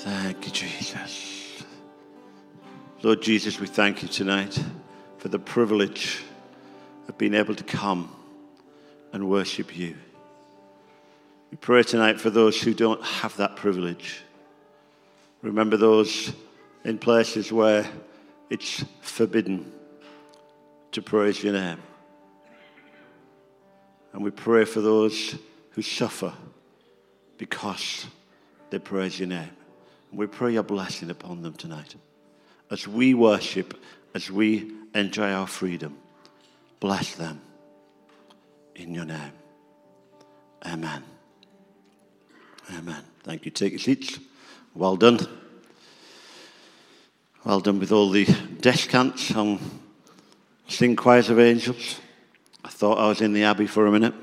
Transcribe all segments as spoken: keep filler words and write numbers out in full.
Thank you, Jesus. Lord Jesus, we thank you tonight for the privilege of being able to come and worship you. We pray tonight for those who don't have that privilege. Remember those in places where it's forbidden to praise your name. And we pray for those who suffer because they praise your name. And we pray your blessing upon them tonight. As we worship, as we enjoy our freedom, bless them in your name. Amen. Amen. Thank you. Take your seats. Well done. Well done with all the descants on Sing Choirs of Angels. I thought I was in the Abbey for a minute.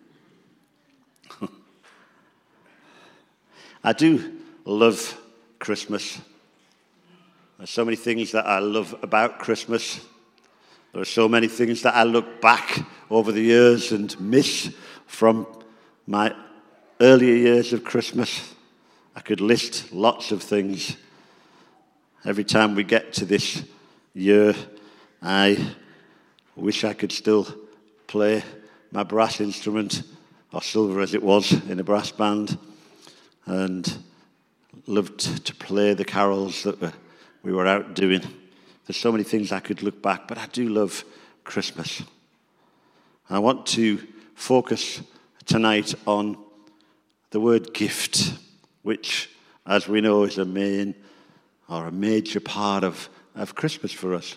I do love Christmas. There's so many things that I love about Christmas. There are so many things that I look back over the years and miss from my earlier years of Christmas. I could list lots of things. Every time we get to this year, I wish I could still play my brass instrument, or silver as it was, in a brass band, and loved to play the carols that we were out doing. There's so many things I could look back, but I do love Christmas. I want to focus tonight on the word gift, which, as we know, is a main or a major part of, of Christmas for us.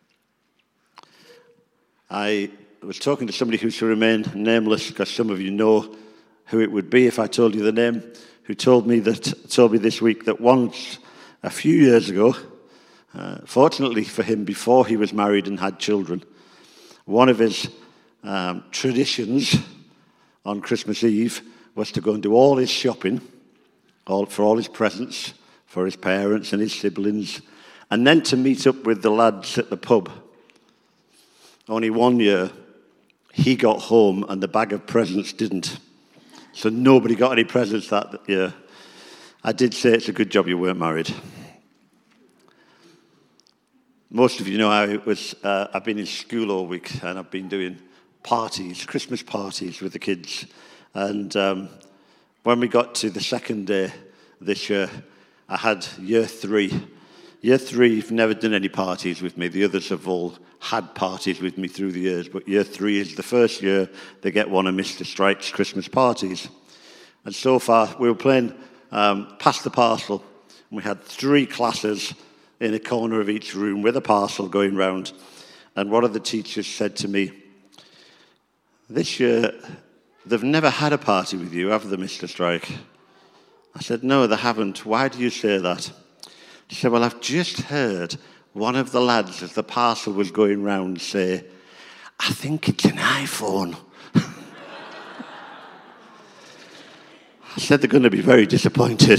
I was talking to somebody who should remain nameless, because some of you know who it would be if I told you the name, who told me that told me this week that once, a few years ago, uh, fortunately for him, before he was married and had children, one of his um, traditions on Christmas Eve was to go and do all his shopping, all for all his presents, for his parents and his siblings, and then to meet up with the lads at the pub. Only one year, he got home and the bag of presents didn't. So nobody got any presents that year. I did say it's a good job you weren't married. Most of you know I was, uh, I've been in school all week, and I've been doing parties, Christmas parties with the kids. And um, when we got to the second day this year, I had year three. Year three have never done any parties with me. The others have all had parties with me through the years, but year three is the first year they get one of Mister Strike's Christmas parties. And so far, we were playing um, Pass the Parcel, and we had three classes in a corner of each room with a parcel going round. And one of the teachers said to me, "This year, they've never had a party with you, have they, Mister Strike?" I said, "No, they haven't. Why do you say that?" She said, "Well, I've just heard one of the lads, as the parcel was going round, say, 'I think it's an iPhone.'" I said, "They're going to be very disappointed."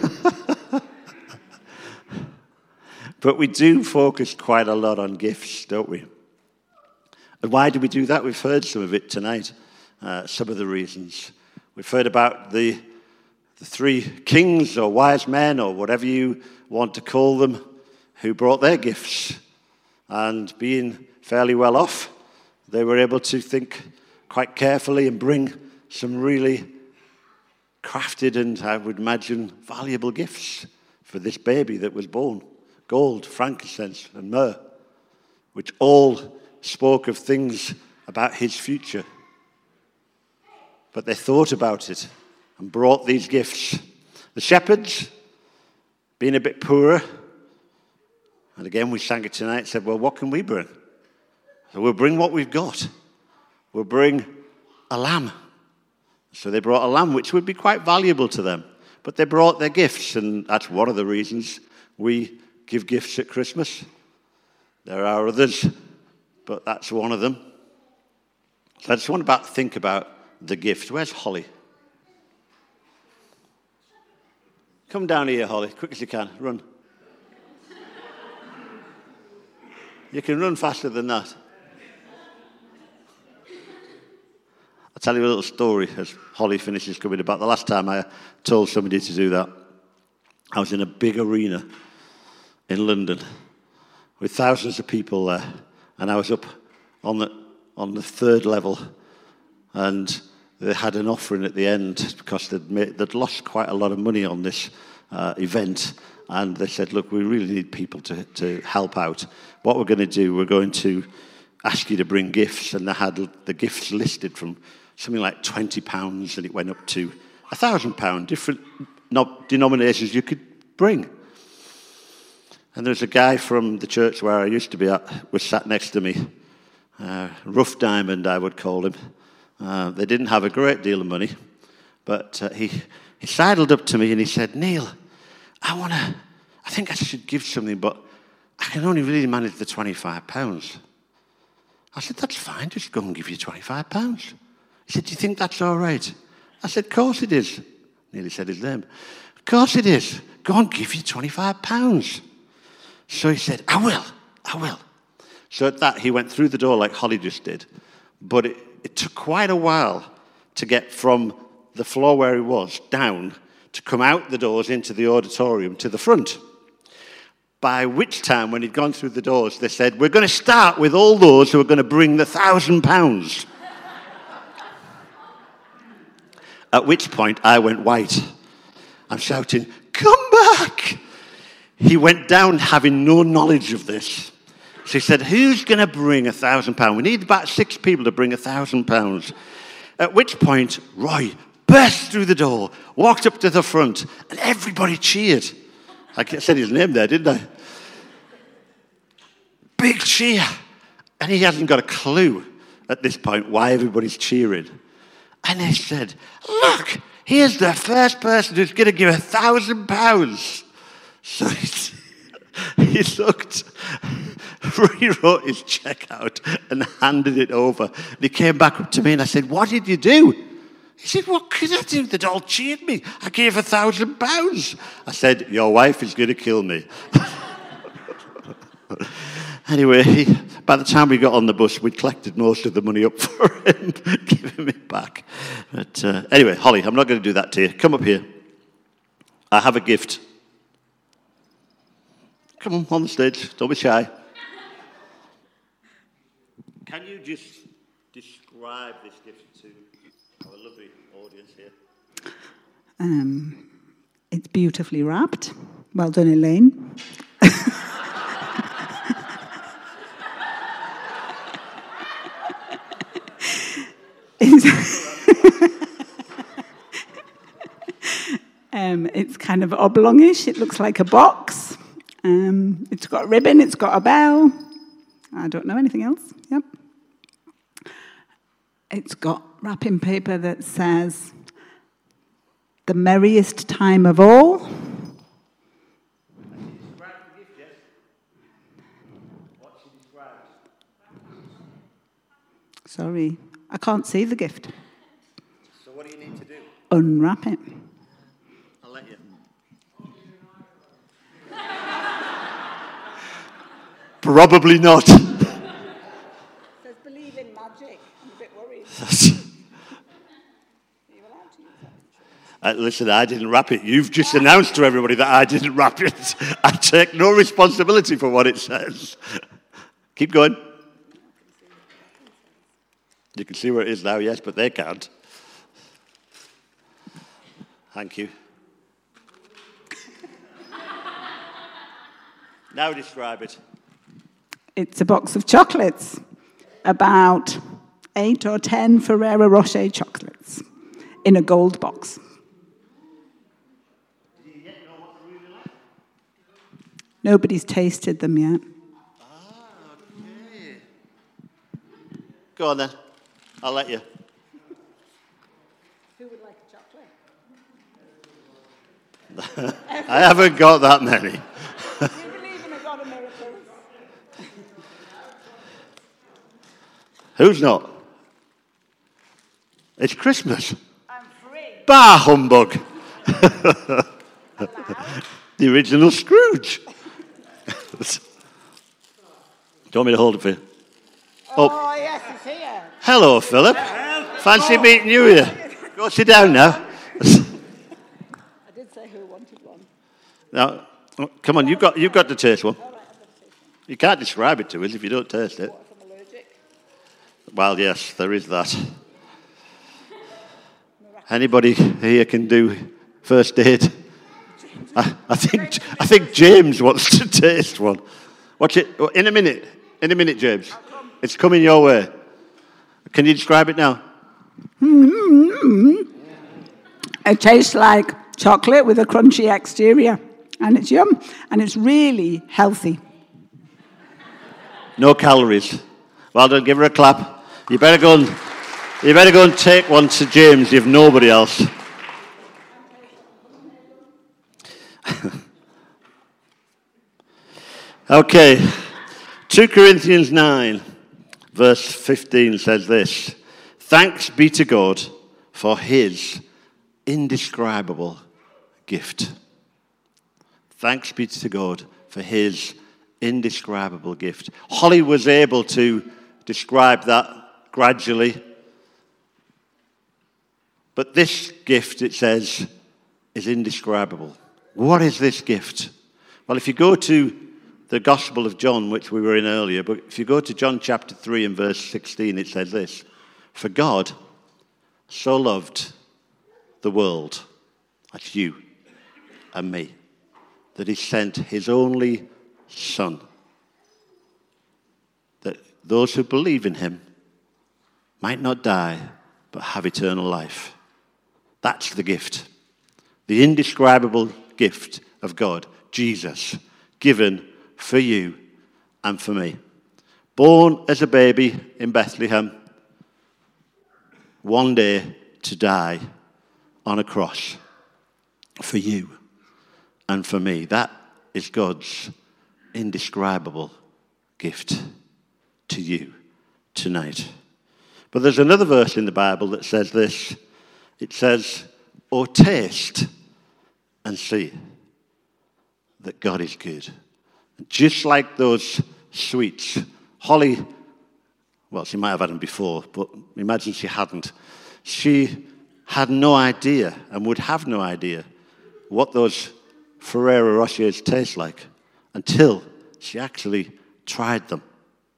But we do focus quite a lot on gifts, don't we? And why do we do that? We've heard some of it tonight, uh, some of the reasons. We've heard about the, the three kings or wise men or whatever you want to call them, who brought their gifts. And being fairly well off, they were able to think quite carefully and bring some really crafted and, I would imagine, valuable gifts for this baby that was born. Gold, frankincense, and myrrh, which all spoke of things about his future. But they thought about it and brought these gifts. The shepherds, being a bit poorer, and again we sang it tonight, said, "Well, what can we bring?" So we'll bring what we've got. We'll bring a lamb. So they brought a lamb, which would be quite valuable to them. But they brought their gifts, and that's one of the reasons we give gifts at Christmas. There are others, but that's one of them. So I just want to think about the gift. Where's Holly? Come down here, Holly, quick as you can. Run. You can run faster than that. I'll tell you a little story as Holly finishes coming about the last time I told somebody to do that. I was in a big arena in London with thousands of people there, and I was up on the on the third level, and they had an offering at the end because they'd made, they'd lost quite a lot of money on this uh, event, and they said, "Look, we really need people to to help out. What we're going to do, we're going to ask you to bring gifts," and they had the gifts listed from something like twenty pounds, and it went up to a thousand pound, different denominations you could bring. And there's a guy from the church where I used to be at, was sat next to me, uh, rough diamond I would call him. Uh, they didn't have a great deal of money, but uh, he he sidled up to me and he said, "Neil, I want to, I think I should give something, but I can only really manage the twenty-five pounds. I said, "That's fine, just go and give you twenty-five pounds. He said, "Do you think that's all right?" I said, "Of course it is." Nearly said his name. "Of course it is. Go and give you twenty-five pounds. So he said, "I will, I will." So at that, he went through the door like Holly just did. But it, it took quite a while to get from the floor where he was down to come out the doors into the auditorium to the front. By which time, when he'd gone through the doors, they said, "We're going to start with all those who are going to bring the thousand pounds." At which point, I went white. I'm shouting, "Come back!" He went down having no knowledge of this. So he said, "Who's going to bring a thousand pounds? We need about six people to bring a thousand pounds." At which point, Roy burst through the door, walked up to the front, and everybody cheered. I said his name there, didn't I? Big cheer. And he hasn't got a clue at this point why everybody's cheering. And they said, "Look, here's the first person who's going to give a thousand pounds." So he, he looked, rewrote his check out and handed it over. And he came back up to me and I said, "What did you do?" He said, "What could I do? They'd all cheered me. I gave a thousand pounds." I said, "Your wife is going to kill me." Anyway, he, by the time we got on the bus, we'd collected most of the money up for him, giving it back. But uh, anyway, Holly, I'm not going to do that to you. Come up here. I have a gift. Come on, on the stage. Don't be shy. Can you just describe this gift to our lovely audience here? Um, it's beautifully wrapped. Well done, Elaine. um, it's kind of oblongish. It looks like a box. Um, it's got a ribbon. It's got a bell. I don't know anything else. Yep. It's got wrapping paper that says, "The merriest time of all." Sorry, I can't see the gift. So what do you need to do? Unwrap it. I'll let you. Probably not. Says believe in magic. I'm a bit worried. Uh, listen, I didn't wrap it. You've just announced to everybody that I didn't wrap it. I take no responsibility for what it says. Keep going. You can see where it is now, yes, but they can't. Thank you. Now describe it. It's a box of chocolates. About eight or ten Ferrero Rocher chocolates in a gold box. Do you yet know what they're really like? Nobody's tasted them yet. Ah, okay. Go on then. I'll let you. Who would like a chocolate? I haven't got that many. Do you believe in a God of miracles? Who's not? It's Christmas. I'm free. Bah humbug. The original Scrooge. Do you want me to hold it for you? Oh, oh yes, he's here. Hello, Philip. Fancy meeting you here. Go sit down now. I did say who wanted one. Now, oh, come on, you've got, you've got to taste one. You can't describe it to us if you don't taste it. Well, yes, there is that. Anybody here can do first aid? I, I think I think James wants to taste one. Watch it in a minute. In a minute, James. It's coming your way. Can you describe it now? Mm-hmm. It tastes like chocolate with a crunchy exterior, and it's yum, and it's really healthy. No calories. Well done. Give her a clap. You better go and you better go and take one to James if nobody else. Okay, Second Corinthians nine, verse fifteen says this: "Thanks be to God for his indescribable gift." Thanks be to God for his indescribable gift. Holly was able to describe that gradually. But this gift, it says, is indescribable. What is this gift? Well, if you go to the Gospel of John, which we were in earlier, but if you go to John chapter three and verse sixteen, it says this: "For God so loved the world," that's you and me, "that he sent his only Son, that those who believe in him might not die, but have eternal life." That's the gift. The indescribable gift of God, Jesus, given for you and for me. Born as a baby in Bethlehem, one day to die on a cross for you and for me. That is God's indescribable gift to you tonight. But there's another verse in the Bible that says this. It says, "Oh, taste and see that God is good." Just like those sweets, Holly, well, she might have had them before, but imagine she hadn't. She had no idea and would have no idea what those Ferrero Rochers taste like until she actually tried them.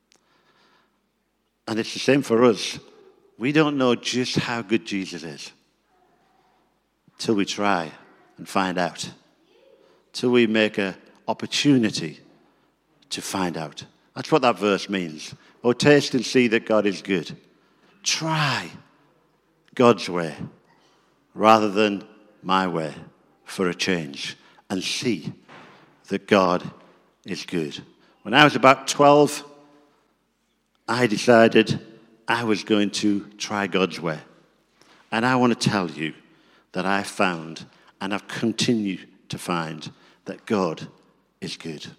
And it's the same for us. We don't know just how good Jesus is till we try and find out, till we make an opportunity to find out. That's what that verse means. Oh, taste and see that God is good. Try God's way rather than my way for a change, and see that God is good. When I was about twelve, I decided I was going to try God's way. And I want to tell you that I found, and I've continued to find, that God is good.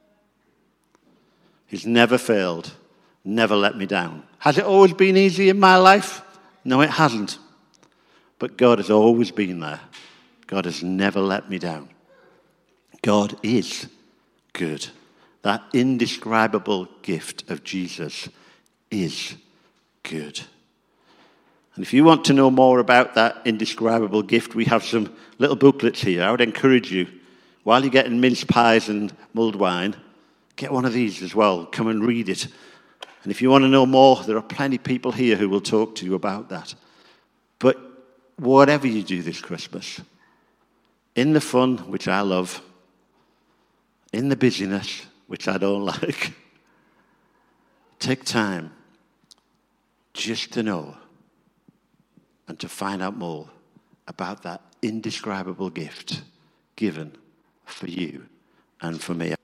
He's never failed, never let me down. Has it always been easy in my life? No, it hasn't. But God has always been there. God has never let me down. God is good. That indescribable gift of Jesus is good. And if you want to know more about that indescribable gift, we have some little booklets here. I would encourage you, while you're getting mince pies and mulled wine, get one of these as well. Come and read it. And if you want to know more, there are plenty of people here who will talk to you about that. But whatever you do this Christmas, in the fun, which I love, in the busyness, which I don't like, take time just to know and to find out more about that indescribable gift given for you and for me.